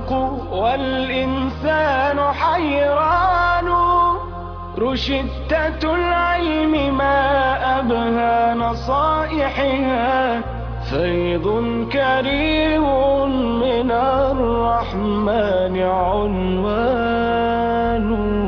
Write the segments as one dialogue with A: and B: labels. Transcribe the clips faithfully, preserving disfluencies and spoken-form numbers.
A: الخلق والإنسان حيران، رشدة العلم ما أبهى نصائحها، فيض كريم من الرحمن عنوان.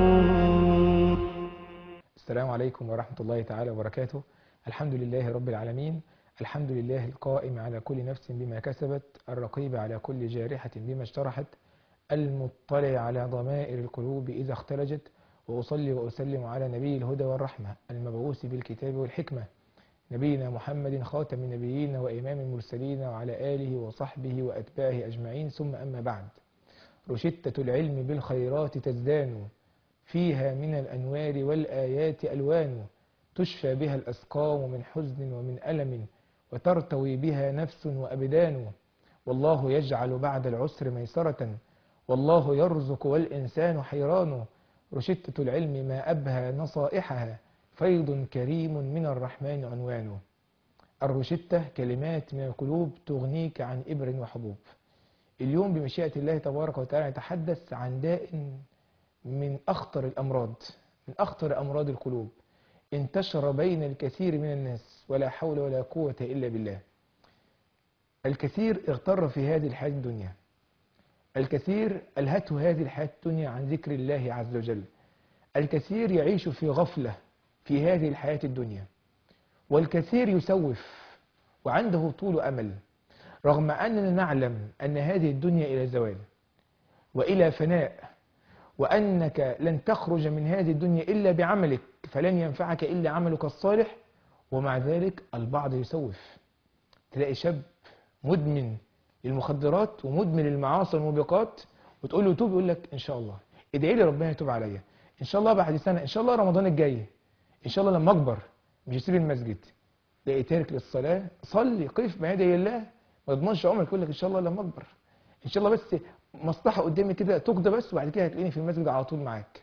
B: السلام عليكم ورحمة الله تعالى وبركاته. الحمد لله رب العالمين، الحمد لله القائم على كل نفس بما كسبت، الرقيب على كل جارحة بما اجترحت، المطلع على ضمائر القلوب إذا اختلجت، وأصلي وأسلم على نبي الهدى والرحمة المبعوث بالكتاب والحكمة، نبينا محمد خاتم النبيين وإمام المرسلين، وعلى آله وصحبه وأتباعه أجمعين، ثم أما بعد. رشدة العلم بالخيرات تزدان، فيها من الأنوار والآيات ألوان، تشفى بها الأسقام من حزن ومن ألم، وترتوي بها نفس وأبدان. والله يجعل بعد العسر ميسرة، والله يرزق والإنسان حيران. رشدة العلم ما أبهى نصائحها، فيض كريم من الرحمن عنوان. الرشدة كلمات من القلوب تغنيك عن إبر وحبوب. اليوم بمشيئة الله تبارك وتعالى نتحدث عن داء من أخطر الأمراض، من أخطر أمراض القلوب، انتشر بين الكثير من الناس، ولا حول ولا قوة إلا بالله. الكثير اغتر في هذه الحياة الدنيا، الكثير ألهته هذه الحياة الدنيا عن ذكر الله عز وجل، الكثير يعيش في غفلة في هذه الحياة الدنيا، والكثير يسوف وعنده طول أمل، رغم أننا نعلم أن هذه الدنيا إلى زوال وإلى فناء، وأنك لن تخرج من هذه الدنيا إلا بعملك، فلن ينفعك إلا عملك الصالح. ومع ذلك البعض يسوف. تلاقي شاب مدمن للمخدرات ومدمن للمعاصي والموبقات، وتقول له توب، يقول لك إن شاء الله، ادعي لي ربنا يتوب عليا، إن شاء الله بعد سنة، إن شاء الله رمضان الجاي، إن شاء الله لما أكبر مش يسيب المسجد. تلاقي تارك للصلاة، صلي قف بين يدي الله، ما تضمنش عمرك، يقول لك إن شاء الله لما أكبر، إن شاء الله بس مصلحة قدامي كده تقضى بس، وبعد كده هتلاقيني في المسجد على طول معاك.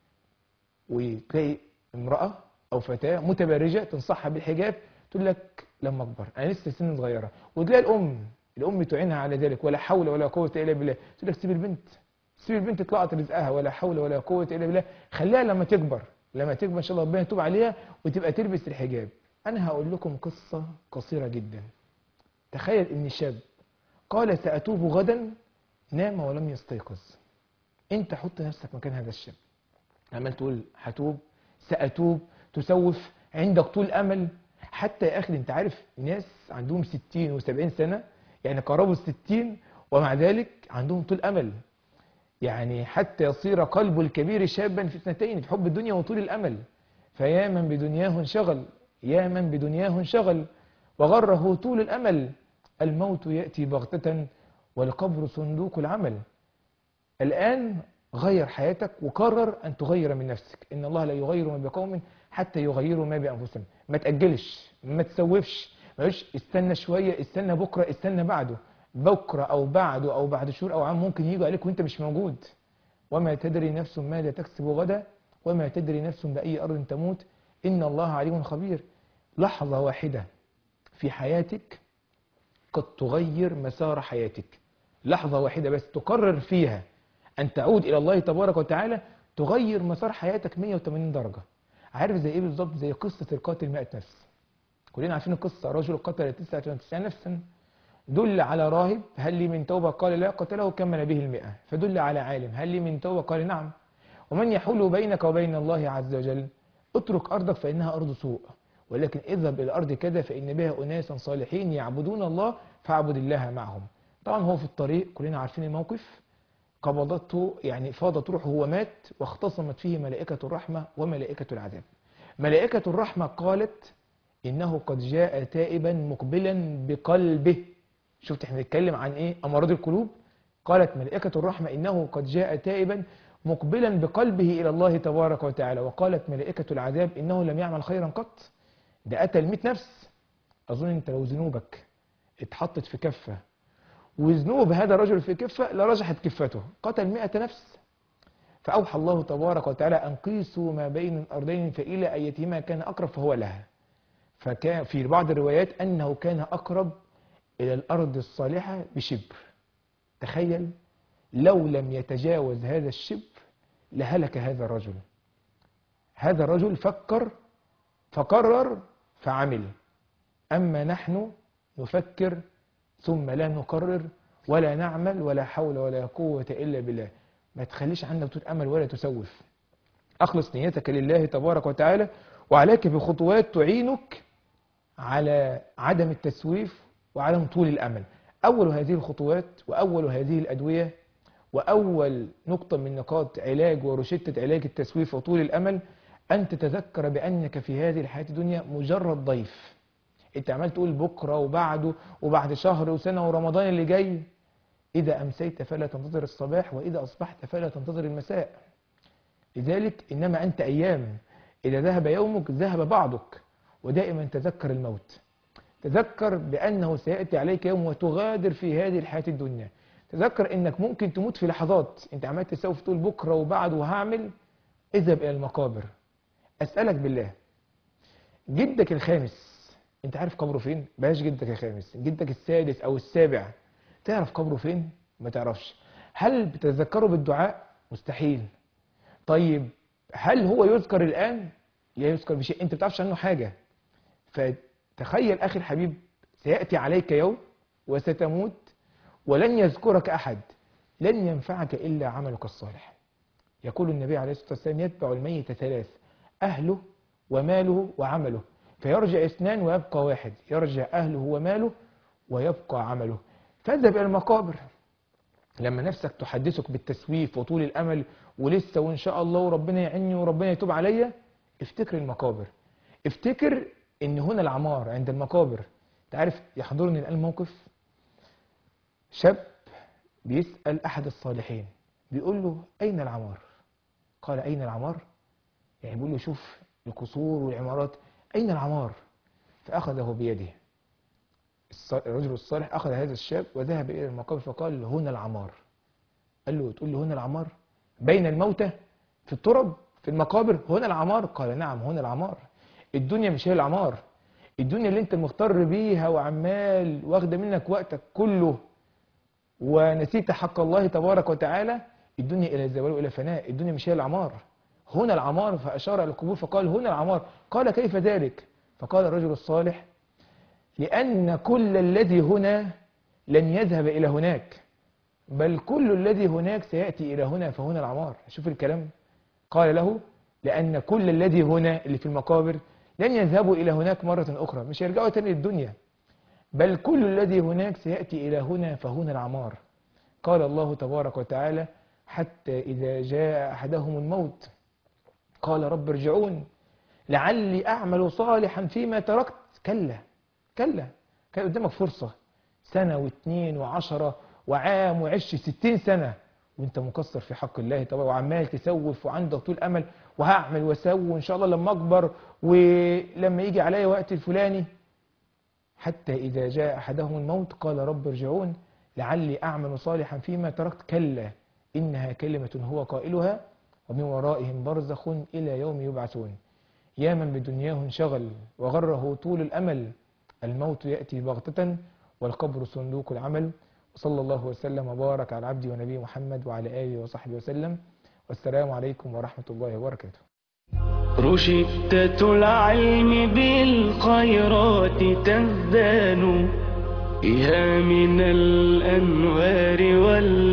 B: وتلاقي امرأة أو فتاة متبرجة تنصحها بالحجاب، تقول لك لما أكبر، أنا لسه سن صغيرة. وتلاقي الأم الأم تعينها على ذلك، ولا حول ولا قوة إلا بالله، تقول لك سيب البنت، سيب البنت طلعت رزقها، ولا حول ولا قوة إلا بالله، خليها لما تكبر، لما تكبر إن شاء الله ربنا يتوب عليها وتبقى تلبس الحجاب. أنا هقول لكم قصة قصيرة جدا. تخيل إن شاب قال سأتوب غدا، نام ولم يستيقظ. انت حط نفسك مكان هذا الشاب، عمال تقول هتوب، سأتوب، تسوف، عندك طول أمل. حتى يا أخي انت عارف ناس عندهم ستين وسبعين سنة، يعني قربوا الستين، ومع ذلك عندهم طول أمل. يعني حتى يصير قلب الكبير شابا في اثنتين، في حب الدنيا وطول الأمل. فيا من بدنياه انشغل، يا من بدنياه انشغل، وغره طول الأمل. الموت يأتي بغتة، والقبر صندوق العمل. الآن غير حياتك وقرر أن تغير من نفسك. إن الله لا يغير ما بقوم حتى يغيروا ما بأنفسهم. ما تأجلش، ما تسوفش، ما تقولش استنى شوية، استنى بكرة، استنى بعده. بكرة أو بعده أو بعد شهور أو عام ممكن يجوا عليك وأنت مش موجود. وما تدري نفس ماذا تكسب غدا، وما تدري نفس بأي أرض تموت، إن الله عليم خبير. لحظة واحدة في حياتك قد تغير مسار حياتك. لحظة واحدة بس تقرر فيها أن تعود إلى الله تبارك وتعالى، تغير مسار حياتك مية وتمانين درجة. عارف زي إيه بالظبط؟ زي قصة القاتل مائة نفس. كلنا عارفين القصة، رجل قتل تسعة وتسعين نفسا، دل على راهب هل لي من توبة، قال لا، قتله كمل به المئة. فدل على عالم هل لي من توبة، قال نعم. ومن يحول بينك وبين الله عز وجل، اترك أرضك فإنها أرض سوء، ولكن اذهب إلى أرض كذا فإن بها أناسا صالحين يعبدون الله فاعبد الله معهم. طبعا هو في الطريق، كلنا عارفين الموقف، قبضته يعني فاضت روحه، هو مات، واختصمت فيه ملائكة الرحمة وملائكة العذاب. ملائكة الرحمة قالت إنه قد جاء تائبا مقبلا بقلبه. شفت احنا بنتكلم عن ايه؟ أمراض القلوب. قالت ملائكة الرحمة إنه قد جاء تائبا مقبلا بقلبه إلى الله تبارك وتعالى. وقالت ملائكة العذاب إنه لم يعمل خيرا قط، ده قتل مئة نفس. أظن أنت لو ذنوبك اتحطت في كفة وذنوب هذا الرجل في كفة لرجحت كفته، قتل مئة نفس. فأوحى الله تبارك وتعالى أن قيسوا ما بين الأرضين فإلى أيتهما كان أقرب فهو لها. فكان في بعض الروايات أنه كان أقرب إلى الأرض الصالحة بشبر. تخيل لو لم يتجاوز هذا الشبر لهلك هذا الرجل. هذا الرجل فكر فقرر فعمل، أما نحن نفكر ثم لا نقرر ولا نعمل ولا حول ولا قوة إلا بالله. ما تخليش عندك طول أمل ولا تسوف. أخلص نيتك لله تبارك وتعالى، وعليك بخطوات تعينك على عدم التسويف وعدم طول الأمل. أول هذه الخطوات وأول هذه الأدوية وأول نقطة من نقاط علاج ورشدة علاج التسويف وطول الأمل أن تتذكر بأنك في هذه الحياة الدنيا مجرد ضيف. أنت عمال تقول بكرة وبعده وبعد شهر وسنة ورمضان اللي جاي. إذا أمسيت فلا تنتظر الصباح، وإذا أصبحت فلا تنتظر المساء. لذلك إنما أنت أيام، إذا ذهب يومك ذهب بعضك. ودائما تذكر الموت، تذكر بأنه سيأتي عليك يوم وتغادر في هذه الحياة الدنيا. تذكر أنك ممكن تموت في لحظات. أنت عمال تسوف تقول بكرة وبعده وهعمل. اذهب إلى المقابر. أسألك بالله، جدك الخامس أنت عارف قبره فين؟ بلاش جدك الخامس، جدك السادس أو السابع، تعرف قبره فين؟ ما تعرفش. هل بتتذكره بالدعاء؟ مستحيل. طيب هل هو يذكر الآن؟ لا يذكر بشيء، أنت ما بتعرفش عنه حاجة. فتخيل أخي الحبيب، سيأتي عليك يوم وستموت ولن يذكرك أحد، لن ينفعك إلا عملك الصالح. يقول النبي عليه الصلاة والسلام: يتبع الميت ثلاث: أهله وماله وعمله، فيرجع اثنان ويبقى واحد، يرجع أهله وماله ويبقى عمله. فاذهب إلى المقابر. لما نفسك تحدثك بالتسويف وطول الأمل ولسه وإن شاء الله وربنا يعني وربنا يتوب عليا، افتكر المقابر. افتكر إن هنا العمار عند المقابر. تعرف يحضرني الآن موقف شاب بيسأل أحد الصالحين، بيقول له: أين العمار؟ قال: أين العمار؟ يعني بيقول له: شوف القصور والعمارات، أين العمار؟ فأخذه بيده. الرجل الصالح أخذ هذا الشاب وذهب إلى المقابر فقال: هنا العمار. قال له: تقول له هنا العمار؟ بين الموتى في الترب في المقابر هنا العمار؟ قال: نعم هنا العمار. الدنيا مش هي العمار. الدنيا اللي انت مغتر بيها وعمال واخده منك وقتك كله ونسيت حق الله تبارك وتعالى، الدنيا إلى الزوال وإلى فناء. الدنيا مش هي العمار، هنا العمار. فأشار إلى القبور فقال: هنا العمار. قال: كيف ذلك؟ فقال الرجل الصالح: لأن كل الذي هنا لن يذهب إلى هناك، بل كل الذي هناك سيأتي إلى هنا، فهنا العمار. شوف الكلام. قال له: لأن كل الذي هنا اللي في المقابر لن يذهبوا إلى هناك مرة أخرى، مش هيرجعوا تاني للدنيا، بل كل الذي هناك سيأتي إلى هنا، فهنا العمار. قال الله تبارك وتعالى: حتى إذا جاء أحدهم الموت قال: رب ارجعون لعلي أعمل صالحا فيما تركت. كلا كلا، كان قدامك فرصة سنة واثنين وعشرة وعام وعش ستين سنة وانت مقصر في حق الله تبارك، وعمال تسوف وعندك طول أمل وهعمل واسوي وإن شاء الله لما أكبر ولما يجي عليا وقت الفلاني. حتى إذا جاء أحدهم الموت قال: رب ارجعون لعلي أعمل صالحا فيما تركت. كلا إنها كلمة هو قائلها ومن ورائهم برزخ إلى يوم يبعثون. يا من بدنياه انشغل وغره طول الأمل، الموت يأتي بغتة والقبر صندوق العمل. وصلى الله وسلم وبارك على عبده ونبي محمد وعلى آله وصحبه وسلم، والسلام عليكم ورحمة الله وبركاته.
A: رشدة العلم بالخيرات تزدان، إها من الأنوار وال